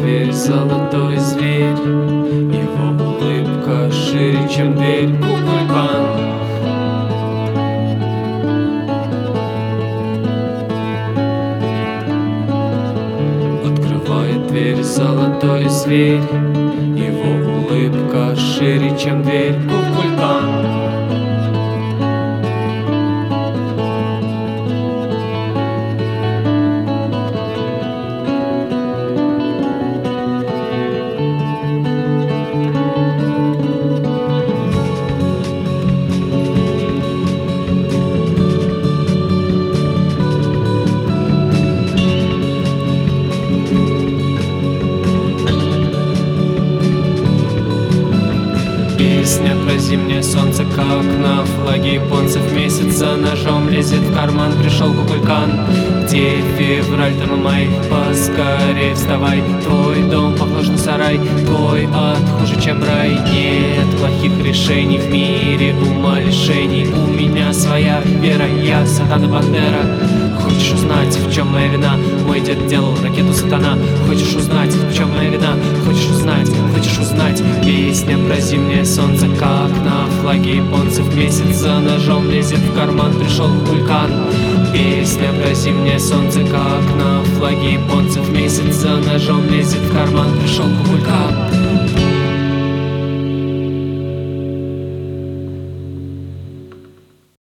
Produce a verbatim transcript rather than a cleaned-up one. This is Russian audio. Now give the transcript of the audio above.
дверь золотой зверь, его улыбка шире, чем дверь Кукулькан. Открывает дверь золотой зверь, его улыбка шире, чем дверь Кукулькан. Песня про зимнее солнце, как на флаге японцев. Месяц за ножом лезет в карман, пришел Кукулькан. Где февраль, там и май, поскорей вставай. Твой дом похож на сарай, твой ад хуже, чем рай. Нет плохих решений в мире, ума лишений. У меня своя вера, я Сатана Бандера. Хочешь узнать, в чем моя вина? Мой дед делал ракету Сатана. Хочешь узнать, в чем моя вина? Хочешь узнать, хочешь узнать? Песня про зимнее солнце, как на флаге японцев. Месяц за ножом лезет в карман, пришел Кукулькан. Песня про зимнее солнце, как на флаге японцев. Месяц за ножом лезет в карман, пришел Кукулькан.